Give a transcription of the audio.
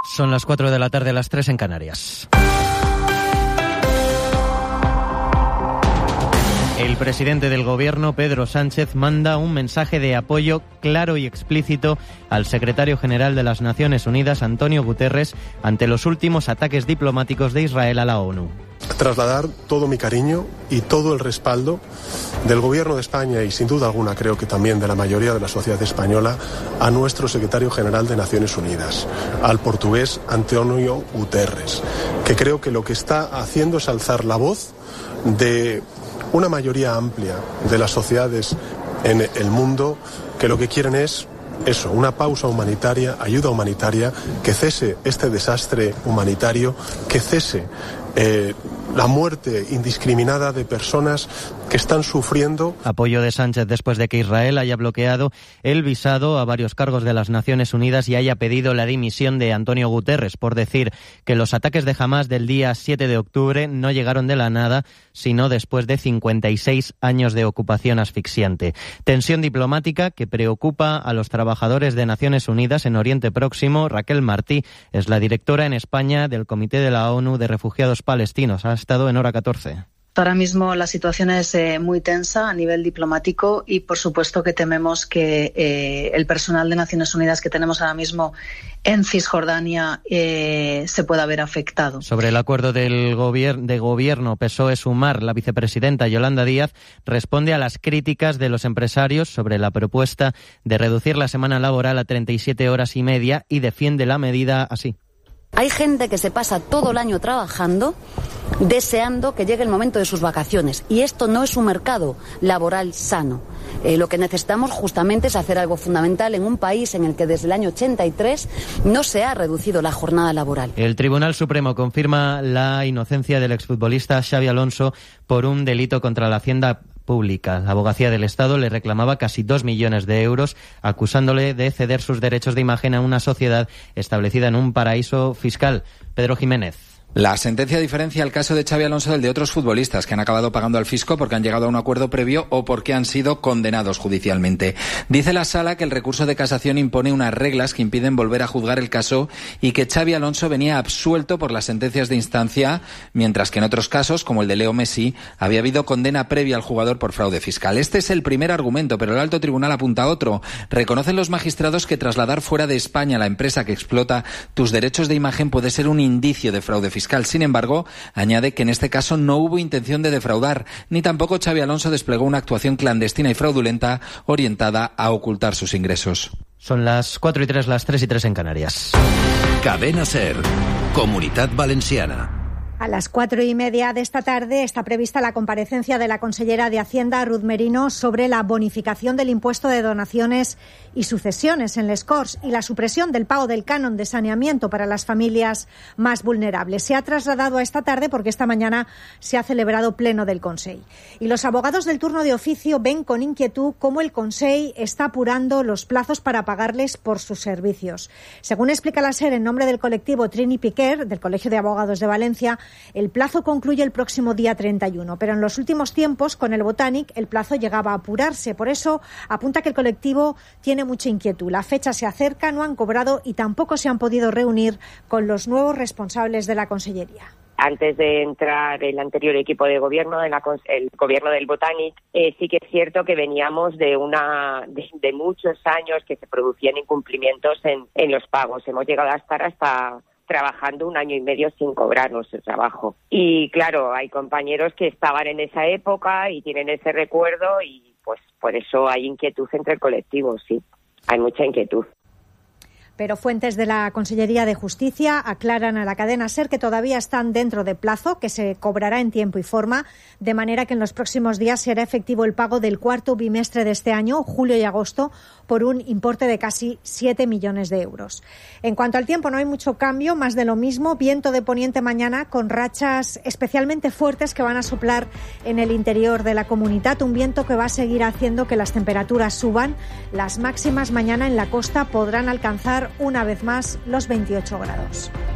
Son las 4 de la tarde, las 3 en Canarias. El presidente del Gobierno, Pedro Sánchez, manda un mensaje de apoyo claro y explícito al secretario general de las Naciones Unidas, Antonio Guterres, ante los últimos ataques diplomáticos de Israel a la ONU. Trasladar todo mi cariño y todo el respaldo del Gobierno de España y, sin duda alguna, creo que también de la mayoría de la sociedad española, a nuestro secretario general de Naciones Unidas, al portugués António Guterres, que creo que lo que está haciendo es alzar la voz de una mayoría amplia de las sociedades en el mundo que lo que quieren es eso, una pausa humanitaria, ayuda humanitaria, que cese este desastre humanitario, que cese la muerte indiscriminada de personas que están sufriendo. Apoyo de Sánchez después de que Israel haya bloqueado el visado a varios cargos de las Naciones Unidas y haya pedido la dimisión de Antonio Guterres por decir que los ataques de Hamás del día 7 de octubre no llegaron de la nada, sino después de 56 años de ocupación asfixiante. Tensión diplomática que preocupa a los trabajadores de Naciones Unidas en Oriente Próximo. Raquel Martí es la directora en España del Comité de la ONU de Refugiados Palestinos. Ha estado en Hora 14. Ahora mismo la situación es muy tensa a nivel diplomático y, por supuesto, que tememos que el personal de Naciones Unidas que tenemos ahora mismo en Cisjordania se pueda ver afectado. Sobre el acuerdo del gobierno PSOE-Sumar, la vicepresidenta Yolanda Díaz responde a las críticas de los empresarios sobre la propuesta de reducir la semana laboral a 37 horas y media y defiende la medida así. Hay gente que se pasa todo el año trabajando, deseando que llegue el momento de sus vacaciones. Y esto no es un mercado laboral sano. Lo que necesitamos justamente es hacer algo fundamental en un país en el que desde el año 83 no se ha reducido la jornada laboral. El Tribunal Supremo confirma la inocencia del exfutbolista Xabi Alonso por un delito contra la Hacienda Pública. La Abogacía del Estado le reclamaba casi 2 millones de euros, acusándole de ceder sus derechos de imagen a una sociedad establecida en un paraíso fiscal. Pedro Jiménez. La sentencia diferencia el caso de Xabi Alonso del de otros futbolistas que han acabado pagando al fisco porque han llegado a un acuerdo previo o porque han sido condenados judicialmente. Dice la Sala que el recurso de casación impone unas reglas que impiden volver a juzgar el caso y que Xabi Alonso venía absuelto por las sentencias de instancia, mientras que en otros casos, como el de Leo Messi, había habido condena previa al jugador por fraude fiscal. Este es el primer argumento, pero el alto tribunal apunta a otro. Reconocen los magistrados que trasladar fuera de España a la empresa que explota tus derechos de imagen puede ser un indicio de fraude fiscal. Sin embargo, añade que en este caso no hubo intención de defraudar, ni tampoco Xabi Alonso desplegó una actuación clandestina y fraudulenta orientada a ocultar sus ingresos. Son las 4:03, las 3:03 en Canarias. Cadena SER, Comunitat Valenciana. A las 4:30 de esta tarde está prevista la comparecencia de la consellera de Hacienda, Ruth Merino, sobre la bonificación del impuesto de donaciones y sucesiones en les Corts y la supresión del pago del canon de saneamiento para las familias más vulnerables. Se ha trasladado a esta tarde porque esta mañana se ha celebrado pleno del Consell. Y los abogados del turno de oficio ven con inquietud cómo el Consell está apurando los plazos para pagarles por sus servicios. Según explica la SER en nombre del colectivo Trini Piquer, del Colegio de Abogados de Valencia, el plazo concluye el próximo día 31, pero en los últimos tiempos, con el Botànic, el plazo llegaba a apurarse. Por eso, apunta que el colectivo tiene mucha inquietud. La fecha se acerca, no han cobrado y tampoco se han podido reunir con los nuevos responsables de la Consellería. Antes de entrar el anterior equipo de gobierno, el gobierno del Botànic, sí que es cierto que veníamos de muchos años que se producían incumplimientos en los pagos. Hemos llegado a estar hasta trabajando 1 año y medio sin cobrar nuestro trabajo. Y claro, hay compañeros que estaban en esa época y tienen ese recuerdo y pues por eso hay inquietud entre el colectivo, sí. Hay mucha inquietud. Pero fuentes de la Consellería de Justicia aclaran a la cadena SER que todavía están dentro de plazo, que se cobrará en tiempo y forma, de manera que en los próximos días será efectivo el pago del cuarto bimestre de este año, julio y agosto, por un importe de casi 7 millones de euros. En cuanto al tiempo, no hay mucho cambio, más de lo mismo, viento de poniente mañana con rachas especialmente fuertes que van a soplar en el interior de la comunidad, un viento que va a seguir haciendo que las temperaturas suban. Las máximas mañana en la costa podrán alcanzar una vez más los 28 grados.